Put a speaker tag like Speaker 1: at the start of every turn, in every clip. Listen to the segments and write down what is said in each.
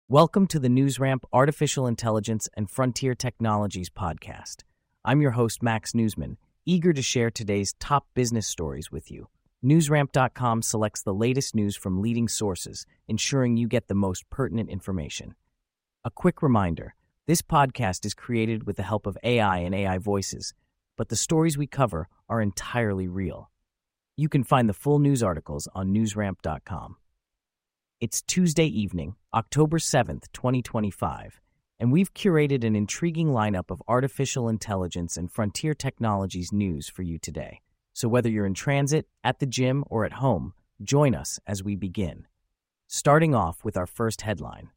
Speaker 1: Welcome to the NewsRamp Artificial Intelligence and Frontier Technologies podcast. I'm your host, Max Newsman, eager to share today's top business stories with you. NewsRamp.com selects the latest news from leading sources, ensuring you get the most pertinent information. A quick reminder, this podcast is created with the help of AI and AI voices, but the stories we cover are entirely real. You can find the full news articles on NewsRamp.com. It's Tuesday evening, October 7th, 2025, and we've curated an intriguing lineup of artificial intelligence and frontier technologies news for you today. So whether you're in transit, at the gym, or at home, join us as we begin. Starting off with our first headline.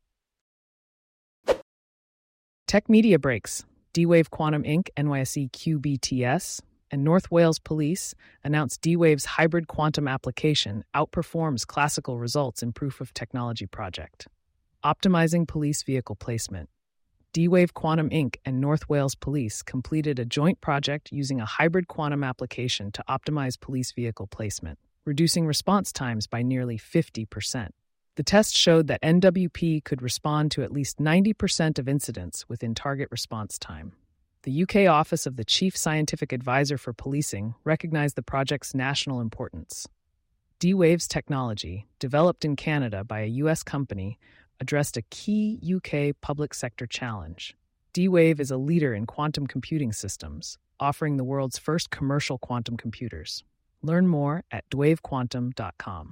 Speaker 2: Tech media breaks. D-Wave Quantum Inc., NYSE QBTS, and North Wales Police announced D-Wave's hybrid quantum application outperforms classical results in proof of technology project. Optimizing police vehicle placement. D-Wave Quantum Inc. and North Wales Police completed a joint project using a hybrid quantum application to optimize police vehicle placement, reducing response times by nearly 50%. The test showed that NWP could respond to at least 90% of incidents within target response time. The UK Office of the Chief Scientific Advisor for Policing recognized the project's national importance. D-Wave's technology, developed in Canada by a US company, addressed a key UK public sector challenge. D-Wave is a leader in quantum computing systems, offering the world's first commercial quantum computers. Learn more at dwavequantum.com.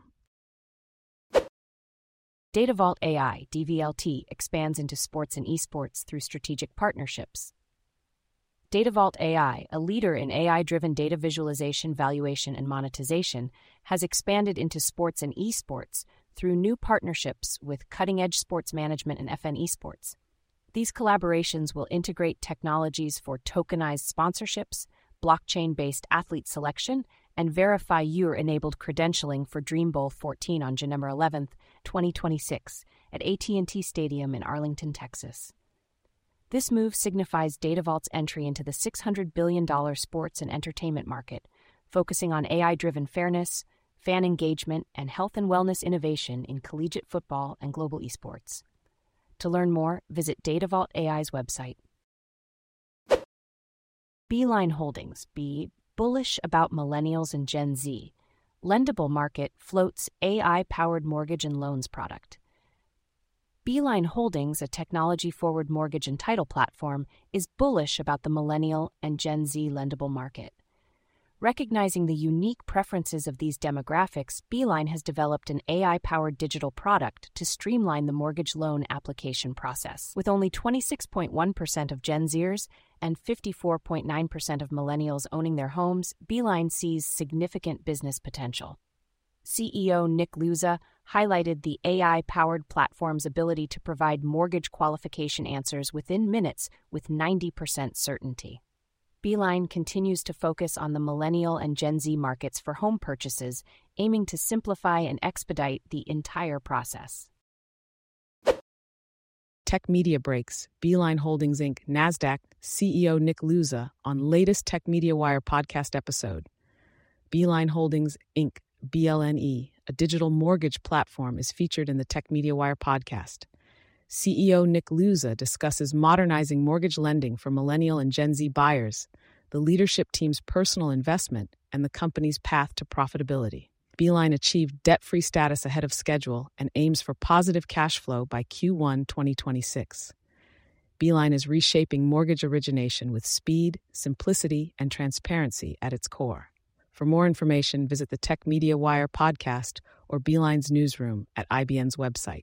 Speaker 3: DataVault AI, DVLT, expands into sports and esports through strategic partnerships. DataVault AI, a leader in AI-driven data visualization, valuation, and monetization, has expanded into sports and esports through new partnerships with cutting-edge sports management and FN Esports. These collaborations will integrate technologies for tokenized sponsorships, blockchain-based athlete selection, and Verify Your-enabled credentialing for Dream Bowl 14 on January 11, 2026, at AT&T Stadium in Arlington, Texas. This move signifies DataVault's entry into the $600 billion sports and entertainment market, focusing on AI-driven fairness, fan engagement, and health and wellness innovation in collegiate football and global esports. To learn more, visit DataVault AI's website. Beeline Holdings, bullish about millennials and Gen Z. Lendable Market floats AI-powered mortgage and loans product. Beeline Holdings, a technology-forward mortgage and title platform, is bullish about the millennial and Gen Z lendable market. Recognizing the unique preferences of these demographics, Beeline has developed an AI-powered digital product to streamline the mortgage loan application process. With only 26.1% of Gen Zers and 54.9% of millennials owning their homes, Beeline sees significant business potential. CEO Nick Luza highlighted the AI-powered platform's ability to provide mortgage qualification answers within minutes with 90% certainty. Beeline continues to focus on the millennial and Gen Z markets for home purchases, aiming to simplify and expedite the entire process.
Speaker 2: Tech media breaks. Beeline Holdings Inc. NASDAQ CEO Nick Luza on latest Tech Media Wire podcast episode. Beeline Holdings Inc. BLNE, a digital mortgage platform, is featured in the Tech Media Wire podcast. CEO Nick Luza discusses modernizing mortgage lending for millennial and Gen Z buyers, the leadership team's personal investment, and the company's path to profitability. Beeline achieved debt-free status ahead of schedule and aims for positive cash flow by Q1 2026. Beeline is reshaping mortgage origination with speed, simplicity, and transparency at its core. For more information, visit the Tech Media Wire podcast or Beeline's newsroom at IBN's website.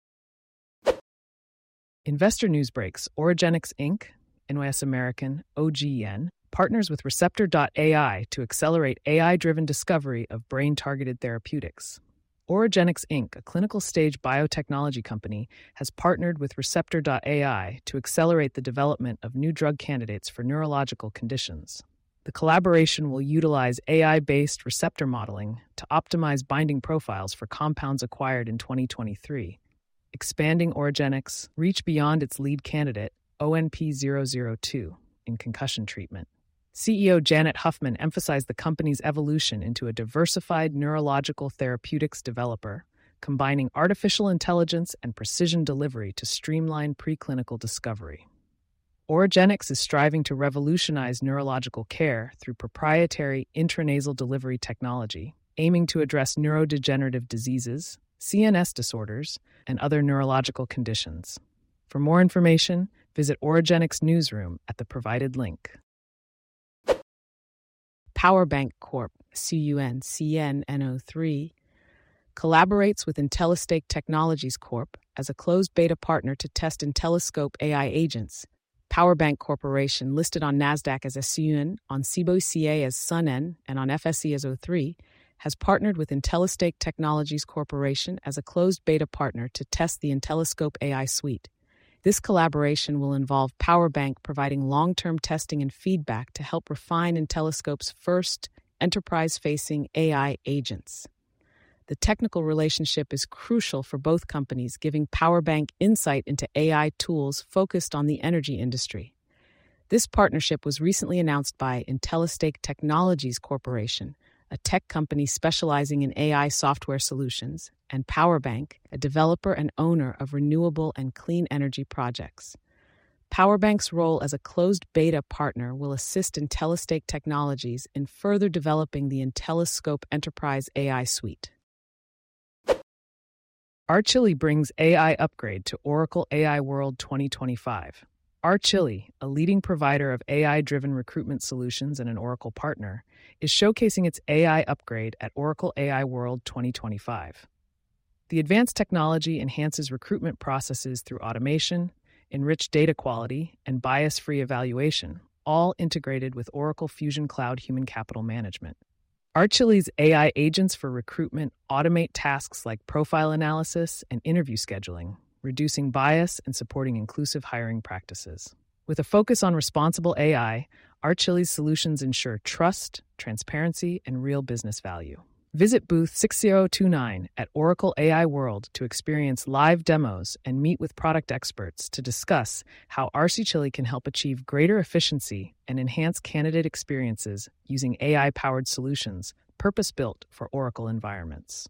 Speaker 2: Investor news breaks. Origenics Inc., NYS American, OGN, partners with Receptor.ai to accelerate AI-driven discovery of brain-targeted therapeutics. Origenics Inc., a clinical-stage biotechnology company, has partnered with Receptor.ai to accelerate the development of new drug candidates for neurological conditions. The collaboration will utilize AI-based receptor modeling to optimize binding profiles for compounds acquired in 2023, expanding Origenics' reach beyond its lead candidate, ONP-002, in concussion treatment. CEO Janet Huffman emphasized the company's evolution into a diversified neurological therapeutics developer, combining artificial intelligence and precision delivery to streamline preclinical discovery. Oragenics is striving to revolutionize neurological care through proprietary intranasal delivery technology, aiming to address neurodegenerative diseases, CNS disorders, and other neurological conditions. For more information, visit Oragenics Newsroom at the provided link. PowerBank Corp. CUNCNNO3 collaborates with IntelliStake Technologies Corp. as a closed beta partner to test IntelliScope AI agents. PowerBank Corporation, listed on NASDAQ as SUN, on CBOE as SUNN, and on FSE as O3, has partnered with IntelliStake Technologies Corporation as a closed beta partner to test the IntelliScope AI suite. This collaboration will involve PowerBank providing long-term testing and feedback to help refine IntelliScope's first enterprise-facing AI agents. The technical relationship is crucial for both companies, giving PowerBank insight into AI tools focused on the energy industry. This partnership was recently announced by IntelliStake Technologies Corporation, a tech company specializing in AI software solutions, and PowerBank, a developer and owner of renewable and clean energy projects. PowerBank's role as a closed beta partner will assist IntelliStake Technologies in further developing the IntelliScope Enterprise AI suite. Archili brings AI upgrade to Oracle AI World 2025. Archili, a leading provider of AI-driven recruitment solutions and an Oracle partner, is showcasing its AI upgrade at Oracle AI World 2025. The advanced technology enhances recruitment processes through automation, enriched data quality, and bias-free evaluation, all integrated with Oracle Fusion Cloud Human Capital Management. Archili's AI agents for recruitment automate tasks like profile analysis and interview scheduling, reducing bias and supporting inclusive hiring practices. With a focus on responsible AI, Archili's solutions ensure trust, transparency, and real business value. Visit booth 6029 at Oracle AI World to experience live demos and meet with product experts to discuss how Archili can help achieve greater efficiency and enhance candidate experiences using AI-powered solutions purpose-built for Oracle environments.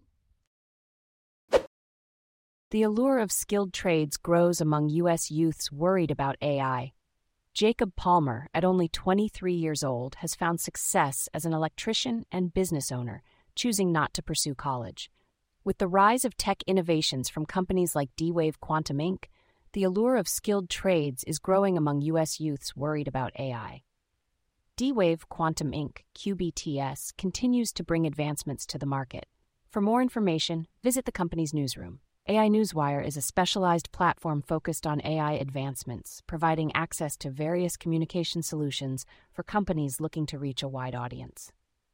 Speaker 3: The allure of skilled trades grows among U.S. youths worried about AI. Jacob Palmer, at only 23 years old, has found success as an electrician and business owner, choosing not to pursue college. With the rise of tech innovations from companies like D-Wave Quantum Inc., the allure of skilled trades is growing among U.S. youths worried about AI. D-Wave Quantum Inc., QBTS, continues to bring advancements to the market. For more information, visit the company's newsroom. AI Newswire is a specialized platform focused on AI advancements, providing access to various communication solutions for companies looking to reach a wide audience.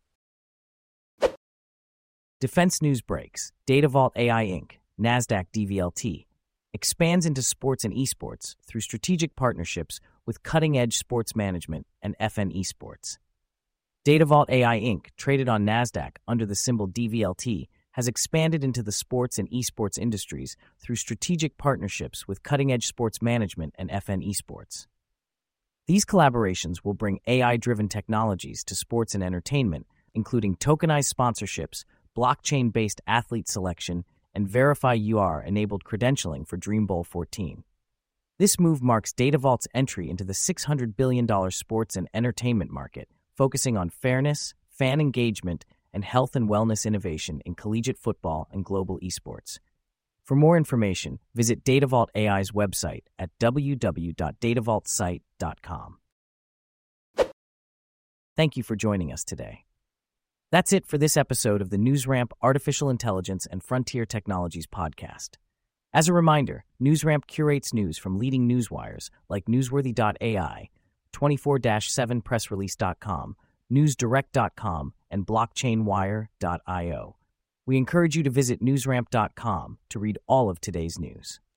Speaker 1: Defense news breaks. DataVault AI Inc., NASDAQ DVLT, expands into sports and esports through strategic partnerships with cutting-edge sports management and FN Esports. DataVault AI Inc., traded on NASDAQ under the symbol DVLT, has expanded into the sports and esports industries through strategic partnerships with cutting-edge sports management and FN Esports. These collaborations will bring AI-driven technologies to sports and entertainment, including tokenized sponsorships, blockchain-based athlete selection, and Verify UR-enabled credentialing for Dream Bowl 14. This move marks DataVault's entry into the $600 billion sports and entertainment market, focusing on fairness, fan engagement, and health and wellness innovation in collegiate football and global esports. For more information, visit DataVault AI's website at www.datavaultsite.com. Thank you for joining us today. That's it for this episode of the NewsRamp Artificial Intelligence and Frontier Technologies podcast. As a reminder, NewsRamp curates news from leading newswires like Newsworthy.ai, 24-7pressrelease.com, NewsDirect.com, and BlockchainWire.io. We encourage you to visit newsramp.com to read all of today's news.